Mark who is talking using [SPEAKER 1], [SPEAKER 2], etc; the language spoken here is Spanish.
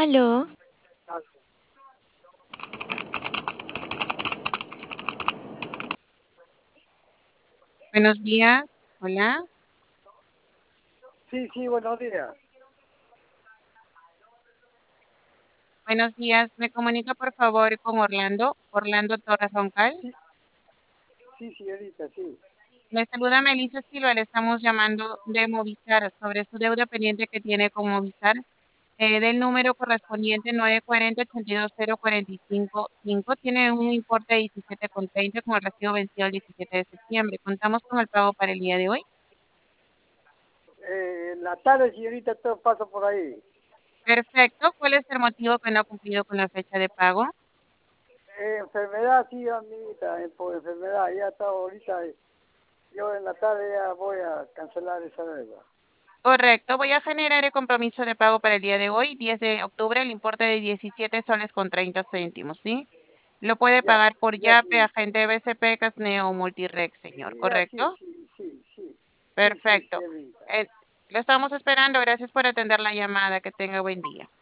[SPEAKER 1] Aló,
[SPEAKER 2] Buenos días, hola.
[SPEAKER 3] Sí, sí, buenos días.
[SPEAKER 2] Buenos días, me comunica por favor con Orlando Torres Roncal.
[SPEAKER 3] Sí, sí, señorita, sí.
[SPEAKER 2] Le saluda Melissa Silva, le estamos llamando de Movistar sobre su deuda pendiente que tiene con Movistar del número correspondiente 940-820-455. Tiene un importe de 17,30 con el recibo vencido el 17 de septiembre. Contamos con el pago para el día de hoy.
[SPEAKER 3] En la tarde, señorita, todo paso por ahí.
[SPEAKER 2] Perfecto. ¿Cuál es el motivo que no ha cumplido con la fecha de pago?
[SPEAKER 3] Enfermedad, sí, amiguita, por enfermedad. Ya está ahorita, yo en la tarde ya voy a cancelar esa deuda.
[SPEAKER 2] Correcto, voy a generar el compromiso de pago para el día de hoy, 10 de octubre, el importe de 17 soles con 30 céntimos, ¿sí? Lo puede
[SPEAKER 3] Ya,
[SPEAKER 2] pagar por
[SPEAKER 3] ya,
[SPEAKER 2] Yape,
[SPEAKER 3] señorita.
[SPEAKER 2] agente BCP, Casneo o Multirex, señor,
[SPEAKER 3] Ya, sí,
[SPEAKER 2] ¿correcto?
[SPEAKER 3] sí, sí, sí. Sí, sí,
[SPEAKER 2] Perfecto.
[SPEAKER 3] señorita.
[SPEAKER 2] Lo estamos esperando, gracias por atender la llamada, que tenga buen día.